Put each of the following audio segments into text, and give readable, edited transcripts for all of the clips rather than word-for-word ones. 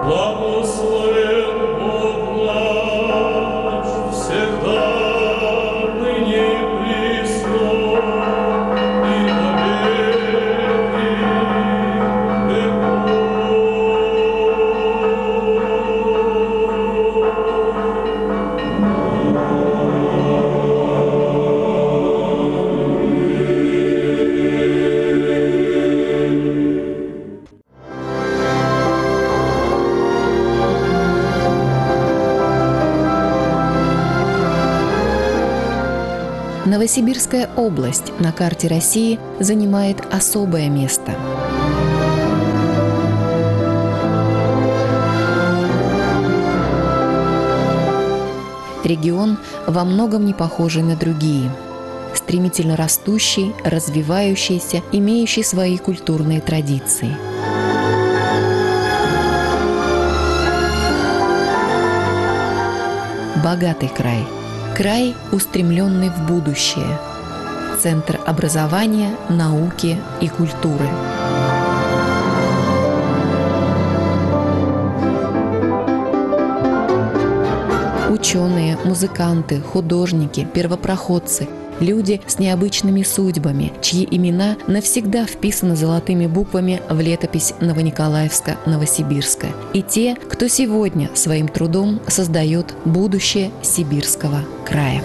Новосибирская область на карте России занимает особое место. Регион во многом не похожий на другие. Стремительно растущий, развивающийся, имеющий свои культурные традиции. Богатый край. Край, устремленный в будущее. Центр образования, науки и культуры. Ученые, музыканты, художники, первопроходцы – люди с необычными судьбами, чьи имена навсегда вписаны золотыми буквами в летопись Новониколаевска-Новосибирска. И те, кто сегодня своим трудом создает будущее Сибирского края.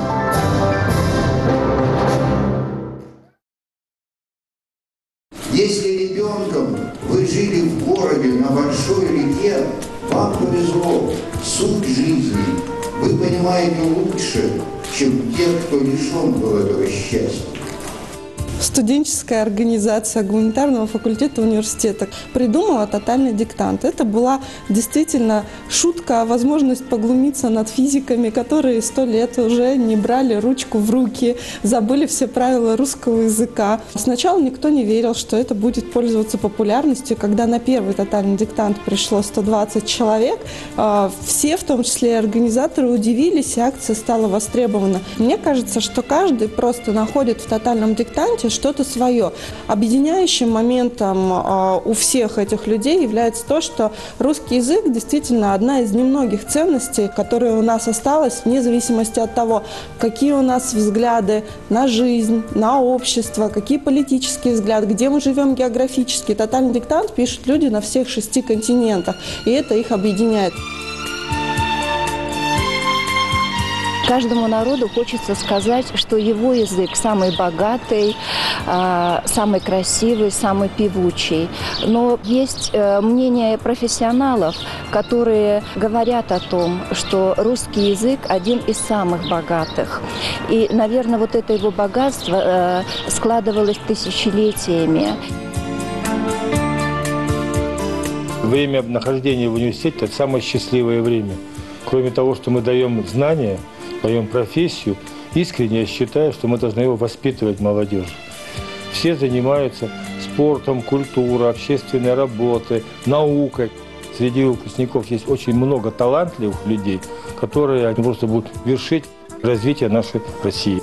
Если ребенком вы жили в городе на большой реке, вам повезло, суть жизни вы понимаете лучше, чем те, кто лишен был этого счастья. Студенческая организация гуманитарного факультета университета придумала тотальный диктант. Это была действительно шутка, возможность поглумиться над физиками, которые 100 лет уже не брали ручку в руки, забыли все правила русского языка. Сначала никто не верил, что это будет пользоваться популярностью. Когда на первый тотальный диктант пришло 120 человек, все, в том числе и организаторы, удивились, и акция стала востребована. Мне кажется, что каждый просто находит в тотальном диктанте что-то свое. Объединяющим моментом у всех этих людей является то, что русский язык действительно одна из немногих ценностей, которая у нас осталась, вне зависимости от того, какие у нас взгляды на жизнь, на общество, какие политические взгляды, где мы живем географически. Тотальный диктант пишут люди на всех 6 континентах, и это их объединяет. Каждому народу хочется сказать, что его язык самый богатый, самый красивый, самый певучий. Но есть мнение профессионалов, которые говорят о том, что русский язык один из самых богатых. И, наверное, вот это его богатство складывалось тысячелетиями. Время нахождения в университете – это самое счастливое время. Кроме того, что мы даем знания, даем профессию, искренне я считаю, что мы должны его воспитывать молодежь. Все занимаются спортом, культурой, общественной работой, наукой. Среди выпускников есть очень много талантливых людей, которые просто будут вершить развитие нашей России.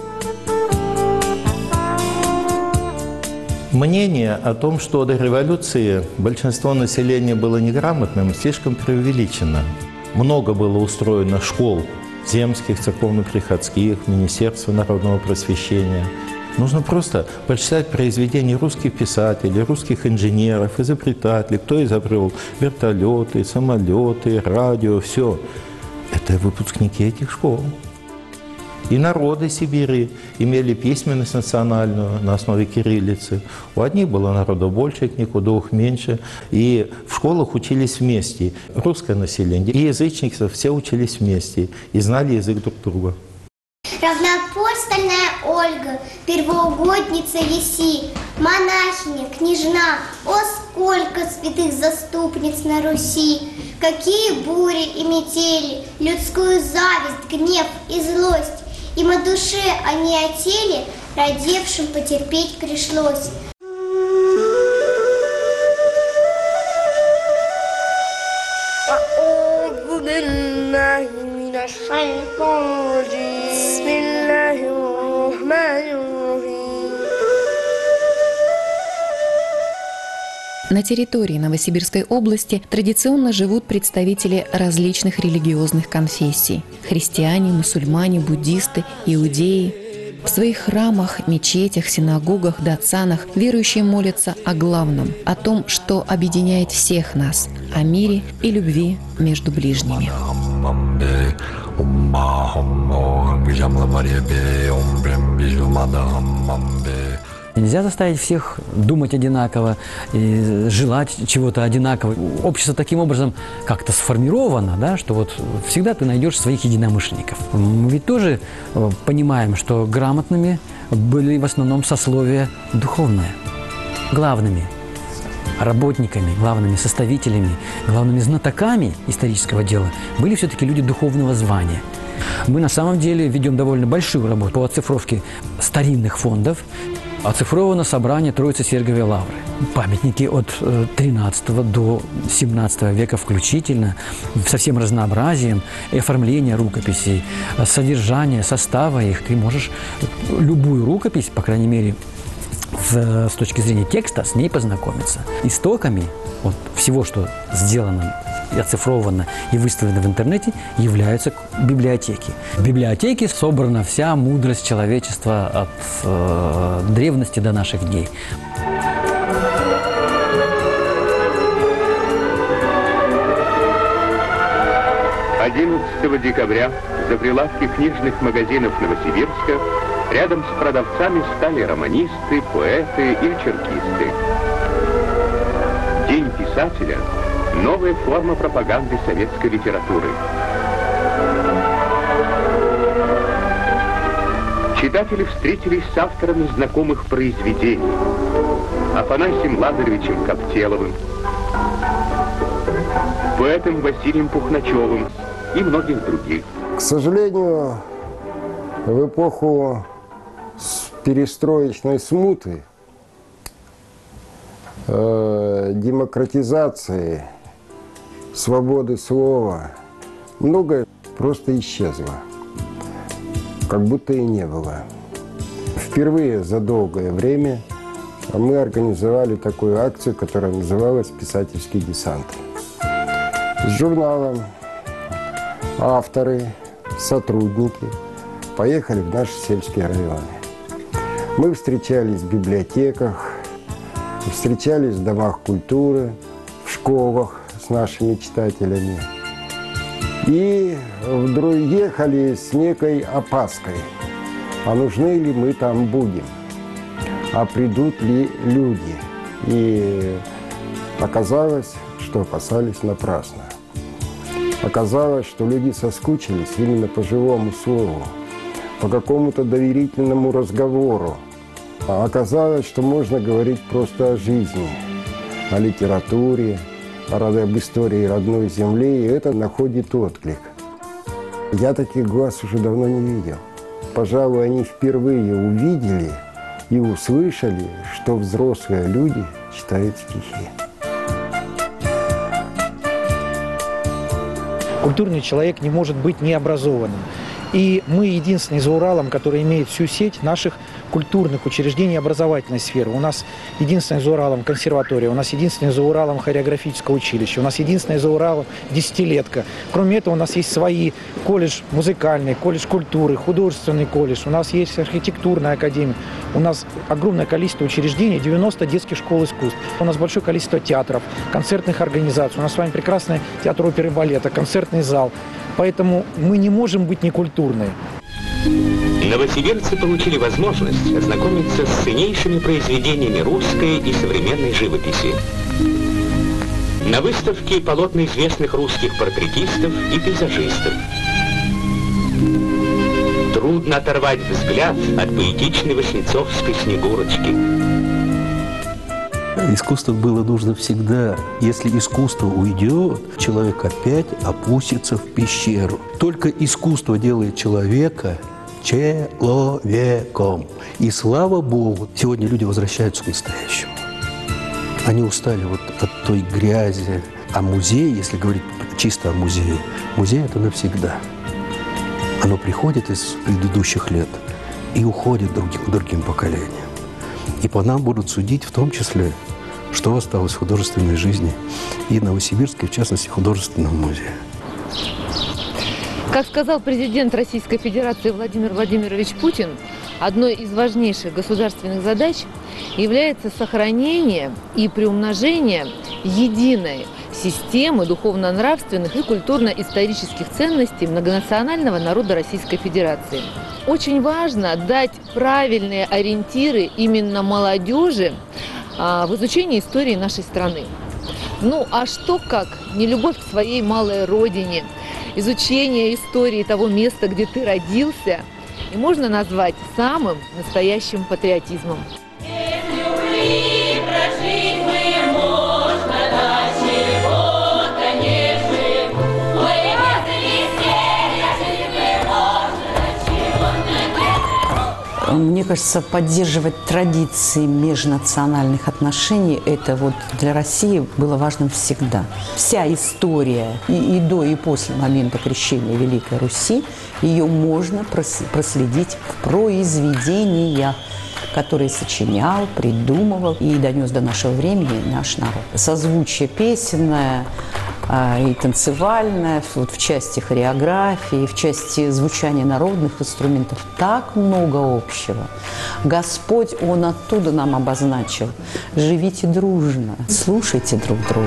Мнение о том, что до революции большинство населения было неграмотным, слишком преувеличено. Много было устроено школ, земских, церковно-приходских, Министерства народного просвещения. Нужно просто почитать произведения русских писателей, русских инженеров, изобретателей, кто изобрел вертолеты, самолеты, радио, все. Это выпускники этих школ. И народы Сибири имели письменность национальную на основе кириллицы. У одних было народа больше этник, у двух меньше. И в школах учились вместе. Русское население и язычники все учились вместе и знали язык друг друга. Равноапостольная Ольга, первоугодница Еси, монахиня, княжна, о сколько святых заступниц на Руси! Какие бури и метели, людскую зависть, гнев и злость! Им о душе, а не о теле, родившим потерпеть пришлось. На территории Новосибирской области традиционно живут представители различных религиозных конфессий – христиане, мусульмане, буддисты, иудеи. В своих храмах, мечетях, синагогах, датсанах верующие молятся о главном, о том, что объединяет всех нас, о мире и любви между ближними. Нельзя заставить всех думать одинаково, и желать чего-то одинакового. Общество таким образом как-то сформировано, да, что вот всегда ты найдешь своих единомышленников. Мы ведь тоже понимаем, что грамотными были в основном сословия духовные. Главными работниками, главными составителями, главными знатоками исторического дела были все-таки люди духовного звания. Мы на самом деле ведем довольно большую работу по оцифровке старинных фондов. Оцифровано собрание Троицы Сергиевой Лавры. Памятники от XIII до XVII века включительно, со всем разнообразием, и оформление рукописей, содержание, состава их. Ты можешь любую рукопись, по крайней мере, с точки зрения текста, с ней познакомиться. Истоками вот, всего, что сделано, оцифровано и выставлено в интернете, являются библиотеки. В библиотеке собрана вся мудрость человечества от древности до наших дней. «11 декабря за прилавки книжных магазинов Новосибирска рядом с продавцами стали романисты, поэты и черкисты. День писателя – новая форма пропаганды советской литературы. Читатели встретились с авторами знакомых произведений: Афанасием Лазаревичем Коптеловым, поэтом Василием Пухначевым и многих других. К сожалению, в эпоху перестроечной смуты, демократизации, свободы слова, многое просто исчезло, как будто и не было. Впервые за долгое время мы организовали такую акцию, которая называлась «Писательский десант». С журналом авторы, сотрудники поехали в наши сельские районы. Мы встречались в библиотеках, встречались в домах культуры, в школах с нашими читателями. И вдруг ехали с некой опаской. А нужны ли мы там будем? А придут ли люди? И оказалось, что опасались напрасно. Оказалось, что люди соскучились именно по живому слову, по какому-то доверительному разговору. А оказалось, что можно говорить просто о жизни, о литературе, об истории родной земли, и это находит отклик. Я таких глаз уже давно не видел. Пожалуй, они впервые увидели и услышали, что взрослые люди читают стихи. Культурный человек не может быть необразованным. И мы единственный за Уралом, который имеет всю сеть наших культурных учреждений образовательной сферы. У нас единственная за Уралом консерватория, у нас единственная за Уралом хореографическое училище, у нас единственная за Уралом десятилетка. Кроме этого, у нас есть свои колледж музыкальный, колледж культуры, художественный колледж, у нас есть архитектурная академия, у нас огромное количество учреждений, 90 детских школ искусств. У нас большое количество театров, концертных организаций, у нас с вами прекрасный театр оперы и балета, концертный зал. Поэтому мы не можем быть некультурны. Новосибирцы получили возможность ознакомиться с ценнейшими произведениями русской и современной живописи. На выставке полотна известных русских портретистов и пейзажистов. Трудно оторвать взгляд от поэтичной васнецовской Снегурочки. Искусство было нужно всегда. Если искусство уйдет, человек опять опустится в пещеру. Только искусство делает человека человеком. И слава Богу, сегодня люди возвращаются к настоящему. Они устали вот от той грязи. А музей, если говорить чисто о музее, музей – это навсегда. Оно приходит из предыдущих лет и уходит другим поколениям. И по нам будут судить в том числе что осталось в художественной жизни и Новосибирска, и в частности художественного музея. Как сказал президент Российской Федерации Владимир Владимирович Путин, одной из важнейших государственных задач является сохранение и приумножение единой системы духовно-нравственных и культурно-исторических ценностей многонационального народа Российской Федерации. Очень важно дать правильные ориентиры именно молодежи в изучении истории нашей страны. Ну а что как не любовь к своей малой родине, изучение истории того места, где ты родился, и можно назвать самым настоящим патриотизмом. Мне кажется, поддерживать традиции межнациональных отношений, это вот для России было важным всегда. Вся история и до, и после момента крещения Великой Руси, ее можно проследить в произведениях, которые сочинял, придумывал и донес до нашего времени наш народ. Созвучие песенное и танцевальное, вот в части хореографии, в части звучания народных инструментов так много общего. Господь, Он оттуда нам обозначил. Живите дружно, слушайте друг друга.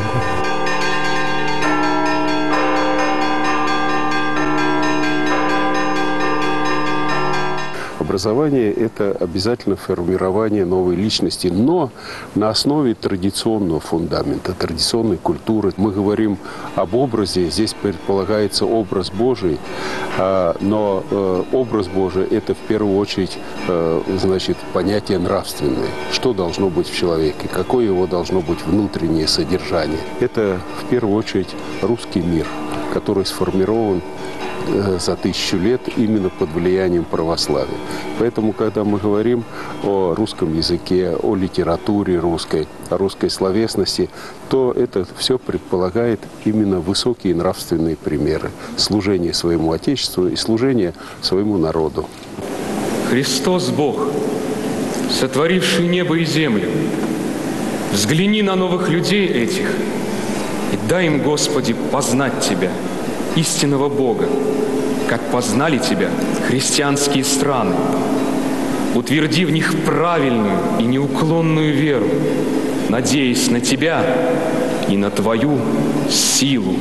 Образование – это обязательно формирование новой личности, но на основе традиционного фундамента, традиционной культуры. Мы говорим об образе, здесь предполагается образ Божий, но образ Божий – это в первую очередь, значит, понятие нравственное. Что должно быть в человеке, какое его должно быть внутреннее содержание. Это в первую очередь русский мир, который сформирован за 1000 лет именно под влиянием православия. Поэтому, когда мы говорим о русском языке, о литературе русской, о русской словесности, то это все предполагает именно высокие нравственные примеры служения своему Отечеству и служения своему народу. Христос Бог, сотворивший небо и землю, взгляни на новых людей этих и дай им, Господи, познать Тебя, истинного Бога, как познали Тебя христианские страны. Утверди в них правильную и неуклонную веру, надеясь на Тебя и на Твою силу.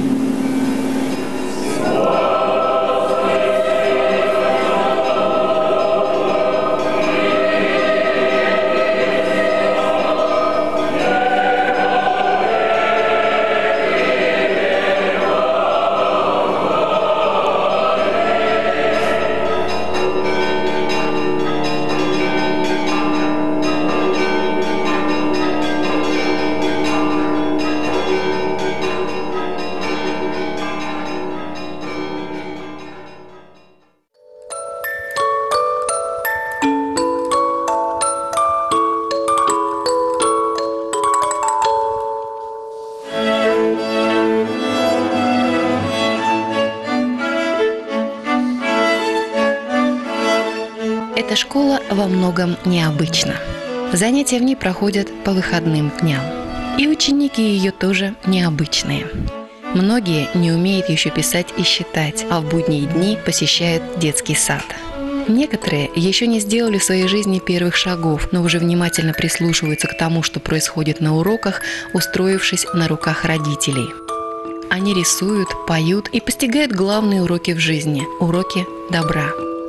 Эта школа во многом необычна. Занятия в ней проходят по выходным дням. И ученики ее тоже необычные. Многие не умеют еще писать и считать, а в будние дни посещают детский сад. Некоторые еще не сделали в своей жизни первых шагов, но уже внимательно прислушиваются к тому, что происходит на уроках, устроившись на руках родителей. Они рисуют, поют и постигают главные уроки в жизни – уроки добра.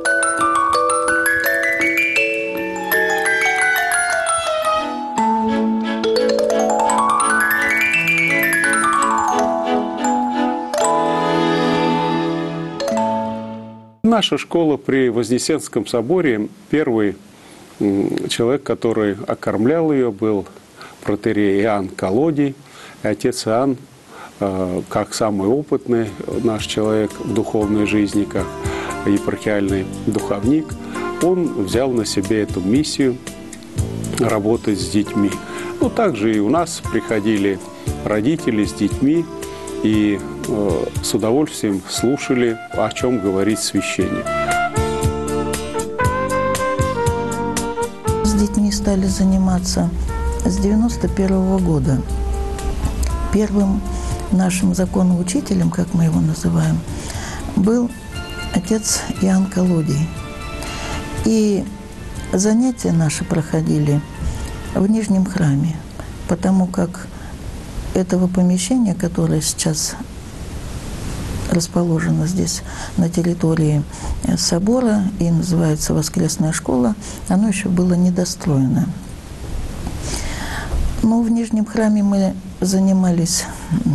Наша школа при Вознесенском соборе, первый человек, который окормлял ее, был протоиерей Иоанн Колодий. И отец Иоанн, как самый опытный наш человек в духовной жизни, как епархиальный духовник, он взял на себя эту миссию работать с детьми. Ну, также и у нас приходили родители с детьми и с удовольствием слушали, о чем говорит священник. С детьми стали заниматься с 91 года. Первым нашим законоучителем, как мы его называем, был отец Иоанн Колодий. И занятия наши проходили в Нижнем храме, потому как этого помещения, которое сейчас расположено здесь на территории собора и называется «Воскресная школа», оно еще было недостроено. Но в Нижнем храме мы занимались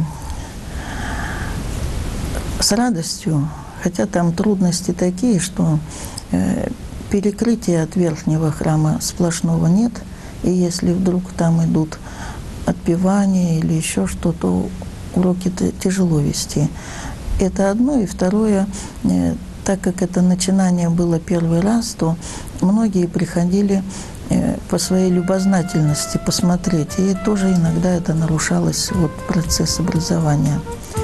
с радостью, хотя там трудности такие, что перекрытия от верхнего храма сплошного нет, и если вдруг там идут отпевания или еще что-то, уроки тяжело вести. Это одно. И второе, так как это начинание было первый раз, то многие приходили по своей любознательности посмотреть. И тоже иногда это нарушалось, вот, процесс образования.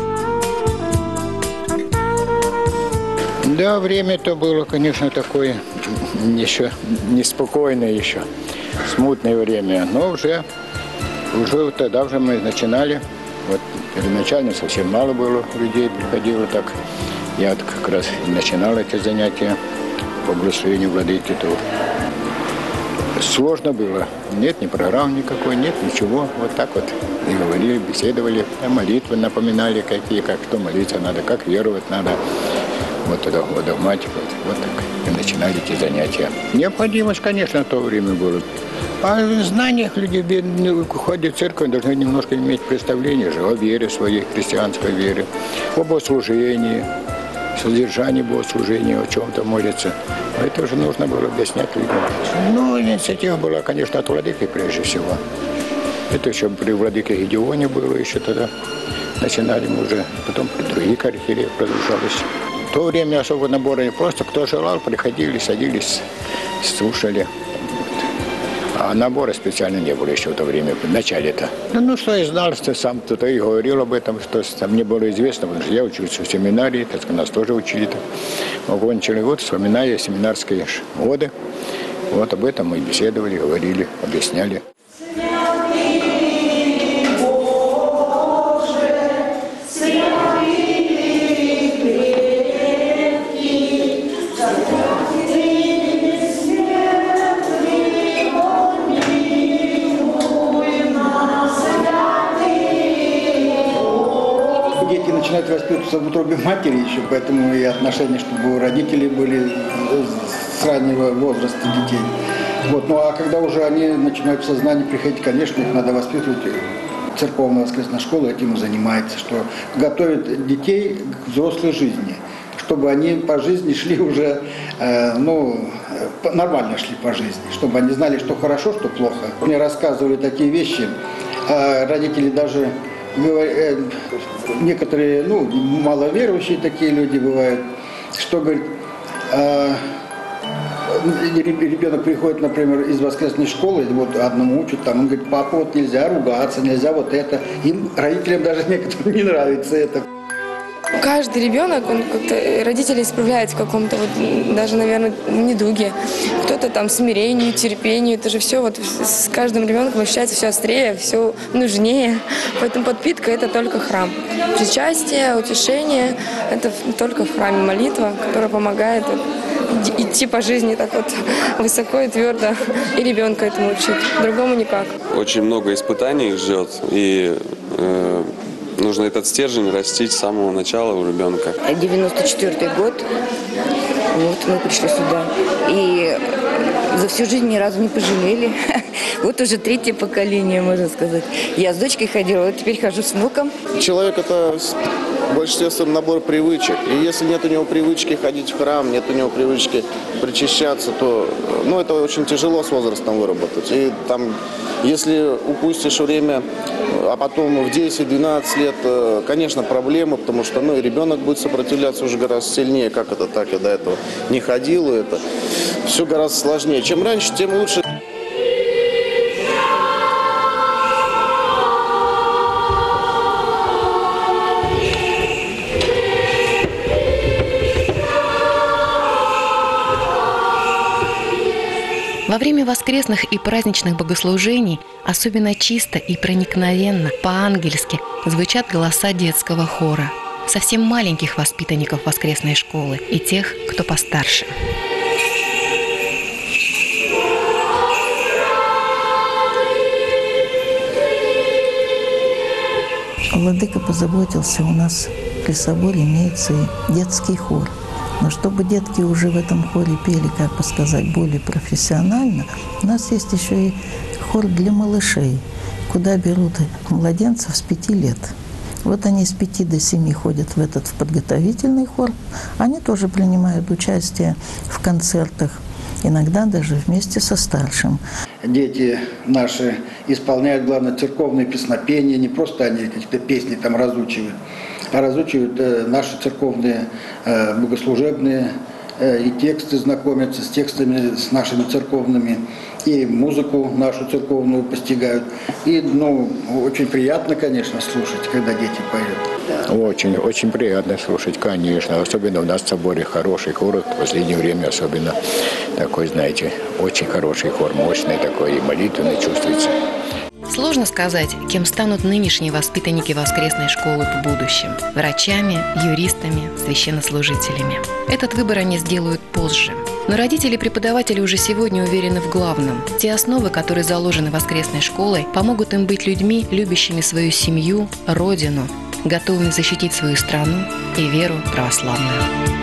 Да, время-то было, конечно, такое еще неспокойное еще, смутное время. Но уже тогда уже мы начинали. Вот первоначально совсем мало было людей, приходило так. Я вот как раз начинал эти занятия по благословению владыки. То сложно было. Нет ни программ никакой, нет ничего. Вот так вот и говорили, беседовали. Молитвы напоминали, какие, как что молиться надо, как веровать надо. Вот тогда догматика. Вот так и начинали эти занятия. Необходимость, конечно, в то время была. А в знаниях люди, ходят в церковь, должны немножко иметь представление же о вере своей, христианской вере, о богослужении, содержании богослужения, о чем-то молиться. Это уже нужно было объяснять людям. Ну, инициатива была, конечно, от владыки прежде всего. Это еще при владыке Гедеоне было еще тогда. Начинали мы уже, потом при других архиереях продолжались. В то время особо набора не просто. Кто желал, приходили, садились, слушали. А набора специально не было еще в то время, в начале-то. Ну, что я знал, что сам кто-то и говорил об этом, что там мне было известно, потому что я учился в семинарии, так нас тоже учили. Окончили год, вспоминая семинарские годы. Вот об этом мы беседовали, говорили, объясняли. Начинают воспитываться в утробе матери еще, поэтому и отношения, чтобы у родителей были с раннего возраста детей. Вот. Ну а когда уже они начинают в сознание приходить, конечно, их надо воспитывать. Церковная воскресная школа этим и занимается, что готовит детей к взрослой жизни, чтобы они по жизни шли уже, нормально шли по жизни, чтобы они знали, что хорошо, что плохо. Мне рассказывали такие вещи, родители даже... Некоторые, маловерующие такие люди бывают, что, говорит, ребенок приходит, например, из воскресной школы, вот одному учат, там, он говорит, папа, вот нельзя ругаться, нельзя вот это. Им, родителям, даже некоторым не нравится это. Каждый ребенок, он как-то, родители исправляют в каком-то, даже, наверное, недуге. Кто-то там смирению, терпению, это же все, вот с каждым ребенком ощущается все острее, все нужнее. Поэтому подпитка – это только храм. Причастие, утешение – это только в храме молитва, которая помогает идти по жизни так вот высоко и твердо, и ребенка этому учить. Другому никак. Очень много испытаний их ждет, и нужно этот стержень растить с самого начала у ребенка. 94-й год, вот мы пришли сюда, и за всю жизнь ни разу не пожалели. Вот уже третье поколение, можно сказать. Я с дочкой ходила, вот теперь хожу с внуком. Человек – это в большинстве своем набор привычек. И если нет у него привычки ходить в храм, нет у него привычки причащаться, то это очень тяжело с возрастом выработать. И там, если упустишь время, а потом в 10-12 лет, конечно, проблемы, потому что и ребенок будет сопротивляться уже гораздо сильнее, как это так, я до этого не ходил, и это все гораздо сложнее. Чем раньше, тем лучше. В Во время воскресных и праздничных богослужений особенно чисто и проникновенно, по-ангельски звучат голоса детского хора, совсем маленьких воспитанников воскресной школы и тех, кто постарше. Владыка позаботился, у нас при соборе имеется и детский хор. Но чтобы детки уже в этом хоре пели, как бы сказать, более профессионально, у нас есть еще и хор для малышей, куда берут младенцев с 5 лет. Вот они с 5 до 7 ходят в подготовительный хор. Они тоже принимают участие в концертах, иногда даже вместе со старшим. Дети наши исполняют, главное, церковные песнопения, не просто они какие-то песни там разучивают, а разучивают наши церковные богослужебные и тексты, знакомятся с текстами, с нашими церковными, и музыку нашу церковную постигают. И, очень приятно, конечно, слушать, когда дети поют. Очень, очень приятно слушать, конечно. Особенно у нас в соборе хороший хор, в последнее время особенно такой, знаете, очень хороший хор, мощный такой, и молитвенный чувствуется. Сложно сказать, кем станут нынешние воспитанники воскресной школы в будущем – врачами, юристами, священнослужителями. Этот выбор они сделают позже. Но родители и преподаватели уже сегодня уверены в главном. Те основы, которые заложены воскресной школой, помогут им быть людьми, любящими свою семью, родину, готовыми защитить свою страну и веру православную.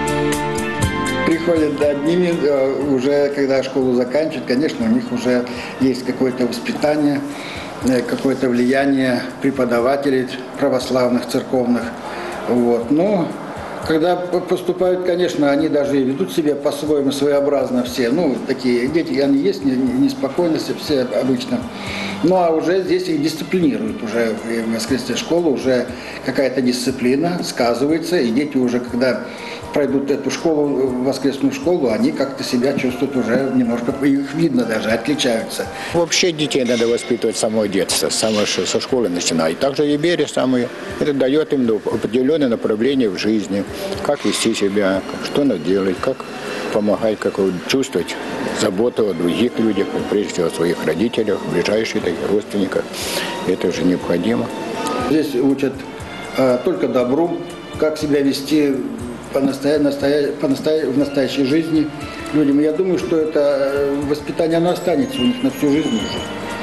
Приходят одними, уже когда школу заканчивают, конечно, у них уже есть какое-то воспитание, какое-то влияние преподавателей православных, церковных. Вот. Но когда поступают, конечно, они даже и ведут себя по-своему своеобразно все. Такие дети, они есть, неспокойности все обычно. А уже здесь их дисциплинируют. Уже в воскресной школе уже какая-то дисциплина сказывается. И дети уже, когда пройдут эту школу, воскресную школу, они как-то себя чувствуют уже немножко, их видно даже, отличаются. Вообще детей надо воспитывать с самого детства, со школы начиная. И также и берег самый. Это дает им определенное направление в жизни. Как вести себя, что надо делать, как помогать, как чувствовать заботу о других людях, прежде всего о своих родителях, ближайших родственниках. Это же необходимо. Здесь учат только добру, как себя вести в настоящей жизни людям. Я думаю, что это воспитание, оно останется у них на всю жизнь уже.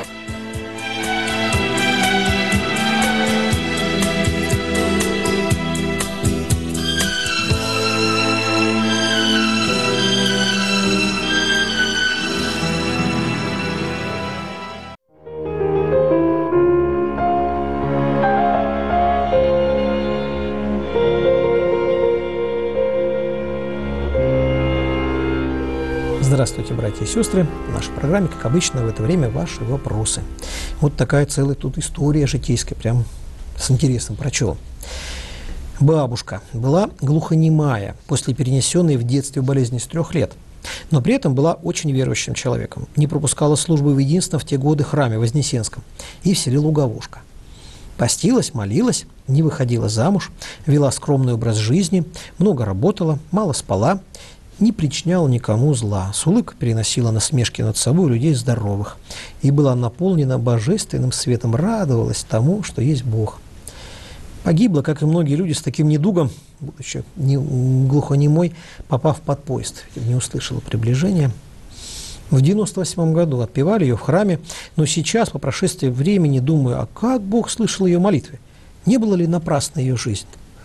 Здравствуйте, братья и сестры. В нашей программе, как обычно, в это время ваши вопросы. Вот такая целая тут история житейская, прям с интересом прочел. Бабушка была глухонемая после перенесенной в детстве болезни с 3 лет, но при этом была очень верующим человеком. Не пропускала службы в единственном в те годы храме Вознесенском и в селе Луговушка. Постилась, молилась, не выходила замуж, вела скромный образ жизни, много работала, мало спала, не причиняла никому зла, с улыбкой переносила насмешки над собой людей здоровых и была наполнена божественным светом, радовалась тому, что есть Бог. Погибла, как и многие люди с таким недугом, будучи глухонемой, попав под поезд, не услышала приближения. В 1998 году отпевали ее в храме, но сейчас, по прошествии времени, думаю, а как Бог слышал ее молитвы? Не было ли напрасна ее жизнь?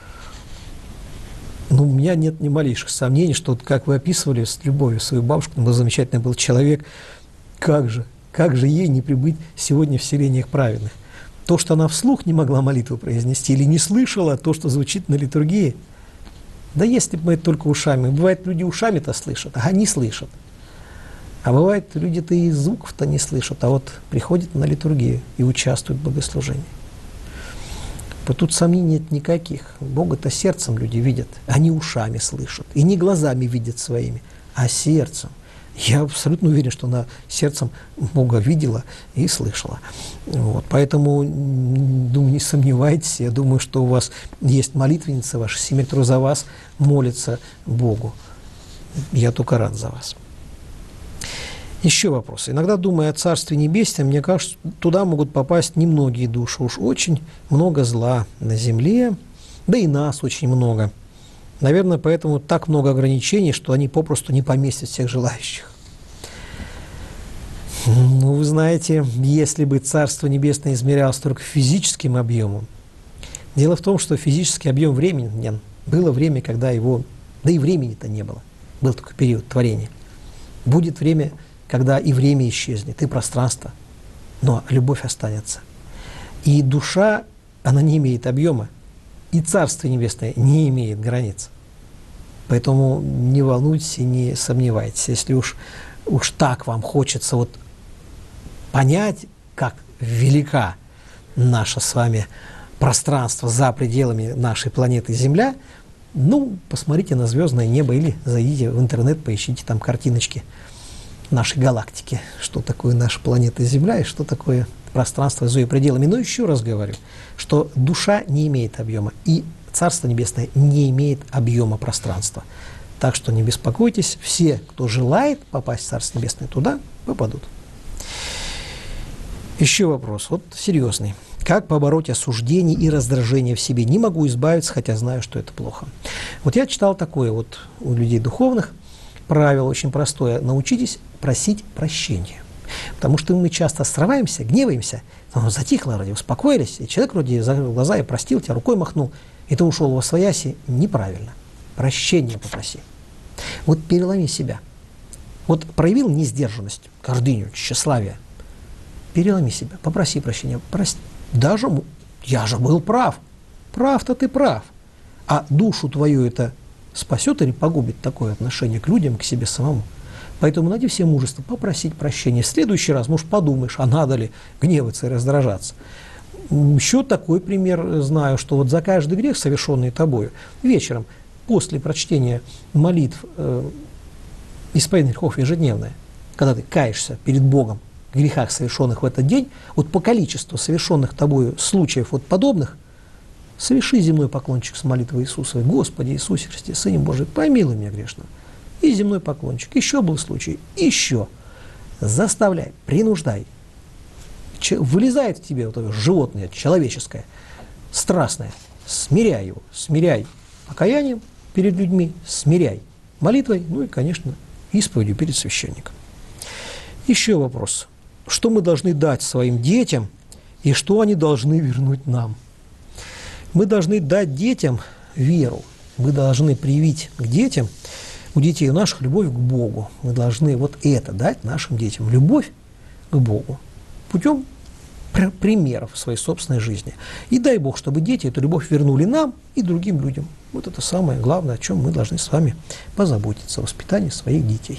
У меня нет ни малейших сомнений, что, вот, как вы описывали с любовью свою бабушку, был замечательный был человек, как же ей не прибыть сегодня в селениях праведных? То, что она вслух не могла молитву произнести или не слышала то, что звучит на литургии, да если бы мы это только ушами. Бывает, люди ушами-то слышат, а они слышат. А бывает, люди-то и звуков-то не слышат, а вот приходят на литургию и участвуют в богослужении. Тут сомнений нет никаких. Бога-то сердцем люди видят, они ушами слышат. И не глазами видят своими, а сердцем. Я абсолютно уверен, что она сердцем Бога видела и слышала. Вот. Поэтому, думаю, не сомневайтесь. Я думаю, что у вас есть молитвенница ваша, Симметру за вас молится Богу. Я только рад за вас. Еще вопрос. Иногда, думая о Царстве Небесном, мне кажется, туда могут попасть немногие души. Уж очень много зла на земле, да и нас очень много. Наверное, поэтому так много ограничений, что они попросту не поместят всех желающих. Ну, вы знаете, если бы Царство Небесное измерялось только физическим объемом, дело в том, что физический объем времени, было время, когда его, да и времени-то не было, был только период творения. Будет время, когда и время исчезнет, и пространство, но любовь останется. И душа, она не имеет объема, и Царство Небесное не имеет границ. Поэтому не волнуйтесь и не сомневайтесь. Если уж так вам хочется вот понять, как велика наше с вами пространство за пределами нашей планеты Земля, ну, посмотрите на звездное небо или зайдите в интернет, поищите там картиночки нашей галактики, что такое наша планета Земля и что такое пространство за ее пределами. Но еще раз говорю, что душа не имеет объема, и Царство Небесное не имеет объема пространства. Так что не беспокойтесь, все, кто желает попасть в Царство Небесное, туда попадут. Еще вопрос, вот серьезный. Как побороть осуждение и раздражение в себе? Не могу избавиться, хотя знаю, что это плохо. Вот я читал такое вот у людей духовных правило очень простое. Научитесь просить прощения. Потому что мы часто срываемся, гневаемся, затихло вроде, успокоились, и человек вроде закрыл глаза и простил тебя, рукой махнул, и ты ушел во свояси. Неправильно. Прощения попроси. Вот переломи себя. Вот проявил несдержанность, гордыню, тщеславие. Переломи себя, попроси прощения. Даже я же был прав. Прав-то ты прав. А душу твою это спасет или погубит такое отношение к людям, к себе самому? Поэтому найди все мужество попросить прощения. В следующий раз, может, подумаешь, а надо ли гневаться и раздражаться. Еще такой пример знаю, что вот за каждый грех, совершенный тобою, вечером, после прочтения молитв исповедных грехов ежедневное, когда ты каешься перед Богом в грехах, совершенных в этот день, вот по количеству совершенных тобою случаев вот подобных, соверши земной поклончик с молитвой Иисусовой. Господи Иисусе Христе, Сыне Божий, помилуй меня грешного. И земной поклончик. Еще был случай. Еще. Заставляй, принуждай. Вылезает в тебе вот это животное, человеческое, страстное. Смиряй его. Смиряй покаянием перед людьми. Смиряй молитвой. Ну и, конечно, исповедью перед священником. Еще вопрос. Что мы должны дать своим детям и что они должны вернуть нам? Мы должны дать детям веру. Мы должны привить к детям, у детей наших, любовь к Богу. Мы должны вот это дать нашим детям. Любовь к Богу. Путем примеров в своей собственной жизни. И дай Бог, чтобы дети эту любовь вернули нам и другим людям. Вот это самое главное, о чем мы должны с вами позаботиться. Воспитание своих детей.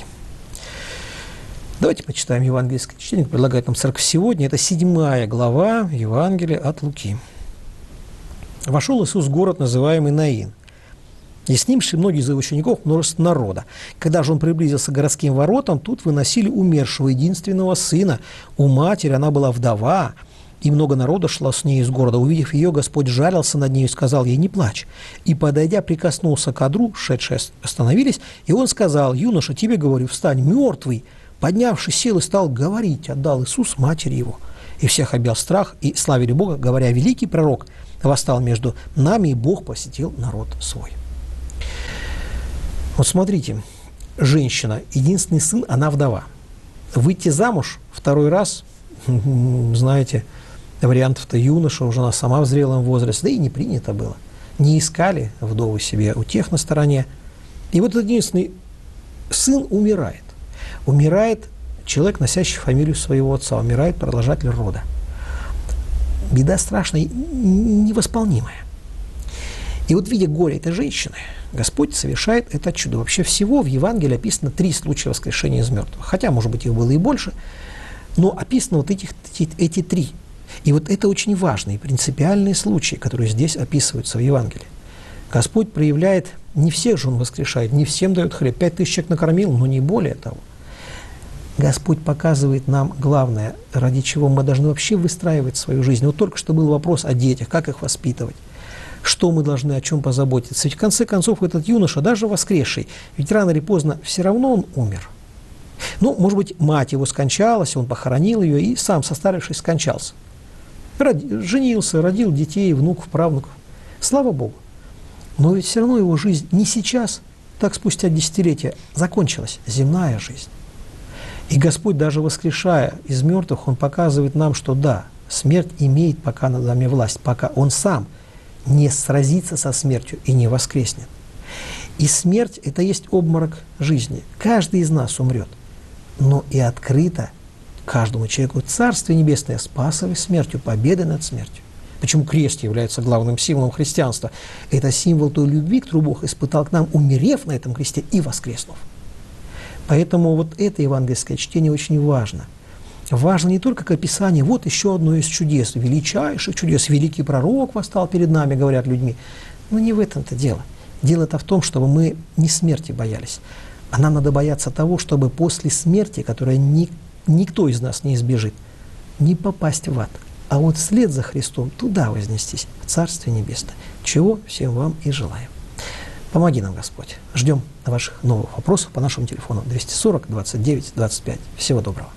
Давайте почитаем евангельское чтение, предлагает нам церковь сегодня. Это 7 глава Евангелия от Луки. «Вошел Иисус в город, называемый Наин, и с ним шли многие из его учеников, множество народа. Когда же он приблизился к городским воротам, тут выносили умершего единственного сына. У матери она была вдова, и много народа шло с ней из города. Увидев ее, Господь жарился над ней и сказал ей: не плачь. И, подойдя, прикоснулся к одру, шедшие остановились, и он сказал: юноша, тебе говорю, встань, мертвый. Поднявшись, сел и стал говорить, отдал Иисус матери его. И всех объял страх, и славили Бога, говоря: великий пророк восстал между нами, и Бог посетил народ свой». Вот смотрите, женщина, единственный сын, она вдова. Выйти замуж второй раз, знаете, вариантов-то юноша, уже она сама в зрелом возрасте, да и не принято было. Не искали вдовы себе утех на стороне. И вот этот единственный сын умирает. Умирает человек, носящий фамилию своего отца, умирает продолжатель рода. Беда страшная, невосполнимая. И вот, видя горе этой женщины, Господь совершает это чудо. Вообще всего в Евангелии описано 3 случая воскрешения из мертвых. Хотя, может быть, их было и больше, но описано вот эти 3. И вот это очень важные, принципиальные случаи, которые здесь описываются в Евангелии. Господь проявляет, не всех же Он воскрешает, не всем дает хлеб. 5000 человек накормил, но не более того. Господь показывает нам главное, ради чего мы должны вообще выстраивать свою жизнь. Вот только что был вопрос о детях, как их воспитывать. Что мы должны, о чем позаботиться. Ведь в конце концов этот юноша, даже воскресший, ведь рано или поздно все равно он умер. Ну, может быть, мать его скончалась, он похоронил ее и сам, состарившись, скончался. Женился, родил детей, внуков, правнуков. Слава Богу. Но ведь все равно его жизнь не сейчас, так спустя десятилетия, закончилась, земная жизнь. И Господь, даже воскрешая из мертвых, Он показывает нам, что да, смерть имеет пока над нами власть, пока Он сам не сразится со смертью и не воскреснет. И смерть – это есть обморок жизни. Каждый из нас умрет. Но и открыто каждому человеку Царствие Небесное спасовой смертью, победой над смертью. Почему крест является главным символом христианства? Это символ той любви, которую Бог испытал к нам, умерев на этом кресте и воскреснув. Поэтому вот это евангельское чтение очень важно. Важно не только как описание, вот еще одно из чудес, величайших чудес, великий пророк восстал перед нами, говорят людьми. Но не в этом-то дело. Дело-то в том, чтобы мы не смерти боялись, а нам надо бояться того, чтобы после смерти, которая никто из нас не избежит, не попасть в ад, а вот вслед за Христом туда вознестись, в Царствие Небесное, чего всем вам и желаем. Помоги нам, Господь. Ждем ваших новых вопросов по нашему телефону 240 29 25. Всего доброго.